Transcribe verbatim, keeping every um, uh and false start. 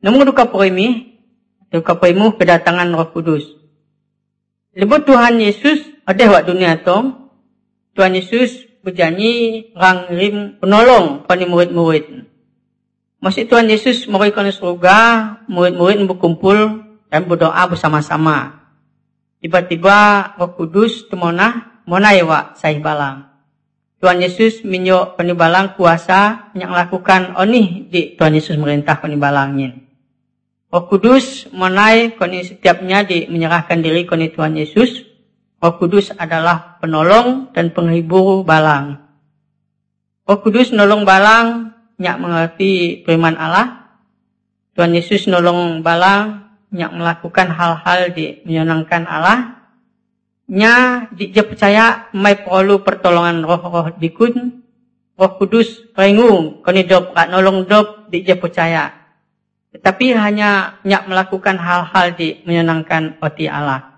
Namun duka poimi, duka poimu kedatangan Roh Kudus. Lebut Tuhan Yesus ada wak dunia tom. Tuhan Yesus berjanji rang rim penolong pada murid-murid. Masih Tuhan Yesus memberikan surga, murid-murid berkumpul dan berdoa bersama-sama. Tiba-tiba Roh Kudus temonah monai wak saih balang. Tuhan Yesus minyak penibalang kuasa yang lakukan onih di Tuhan Yesus merintah penibalangin. Roh Kudus monai koni setiapnya di menyerahkan diri koni Tuhan Yesus. Roh Kudus adalah penolong dan penghibur balang. Roh Kudus nolong balang nyak mengerti firman Allah. Tuhan Yesus nolong balang nyak melakukan hal-hal di menyenangkan Allah. Nya dia percaya mai perlu pertolongan roh-roh dikun. Roh Kudus rengung koni dop kat nolong dop dia percaya. Tetapi hanya nyak melakukan hal-hal di menyenangkan hati Allah.